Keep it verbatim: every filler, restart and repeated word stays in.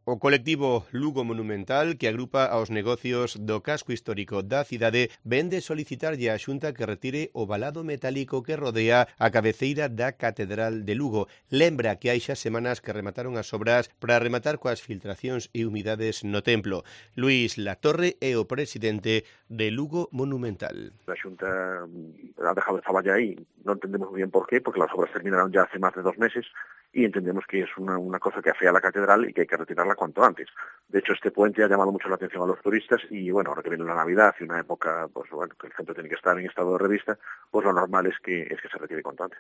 O colectivo Lugo Monumental, que agrupa aos negocios do casco histórico da cidade, vende solicitarlle á Xunta que retire o valado metálico que rodea a cabeceira da Catedral de Lugo. Lembra que hai xa semanas que remataron as obras para rematar coas filtracións e humidades no templo. Luís Latorre é o presidente de Lugo Monumental. La Xunta ha dejado esta valla ahí, no entendemos muy bien por qué, porque las obras terminaron ya hace más de dos meses y entendemos que es una, una cosa que afea a la catedral y que hay que retirarla cuanto antes. De hecho, este puente ha llamado mucho la atención a los turistas y, bueno, ahora que viene la Navidad y una época, pues bueno, que el centro tiene que estar en estado de revista, pues lo normal es que, es que se retire cuanto antes.